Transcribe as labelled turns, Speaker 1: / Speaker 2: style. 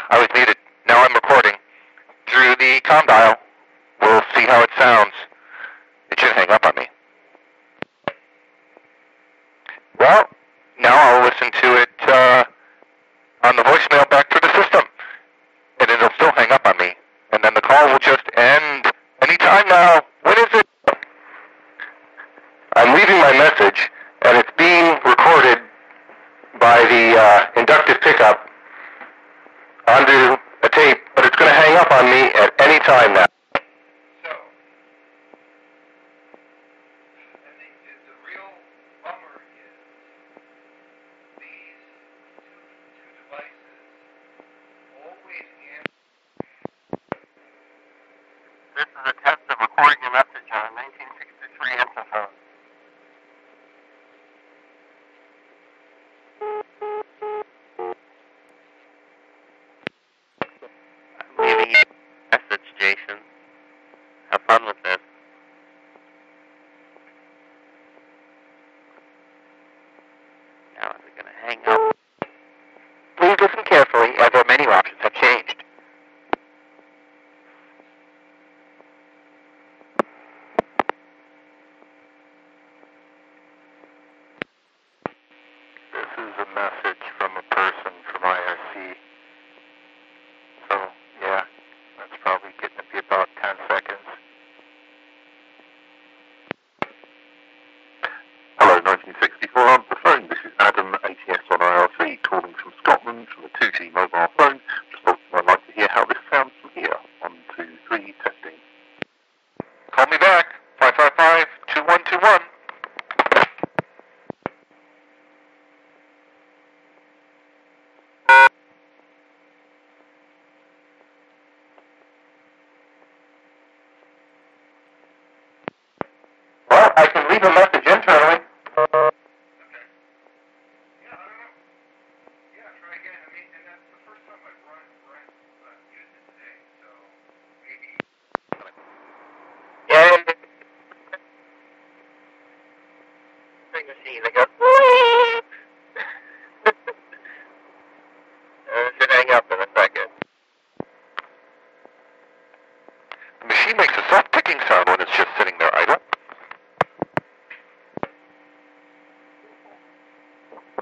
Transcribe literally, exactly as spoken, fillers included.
Speaker 1: I was muted. Now I'm recording. Through the comm dial. We'll see how it sounds. It should hang up on me. Well, now I'll listen to it uh, on the voicemail back through the system. And it'll still hang up on me. And then the call will just end anytime now. When is it? I'm leaving my message, and it's being recorded by the uh, inductive pickup onto a tape, but it's going to hang up on me at any time now. So, and the, the real bummer is these two, two devices always answer. This is a test of recording a message on a nineteen sixty-three Ensophone. Leaving you a message, Jason. Have fun with this. Now is it going to hang up? Please listen carefully, as our menu options have changed. This is a message from a person from I R C. So, yeah, that's probably getting to be about ten seconds.
Speaker 2: Hello, nineteen sixty-four on the phone. This is Adam, A T S on I R C, calling from Scotland from a two G mobile phone. Just thought I'd like to hear how this sounds from here. One, two, three, testing.
Speaker 1: Call me back, five five five, two one two one. Well, I can leave a message internally. Okay. Yeah, I don't know. Yeah, try again. I mean, and that's the first time I've run, run uh, used it today, so maybe. Yeah, and big machine that goes. And it should hang up in a second. The machine makes a soft ticking sound when it's just sitting there idle.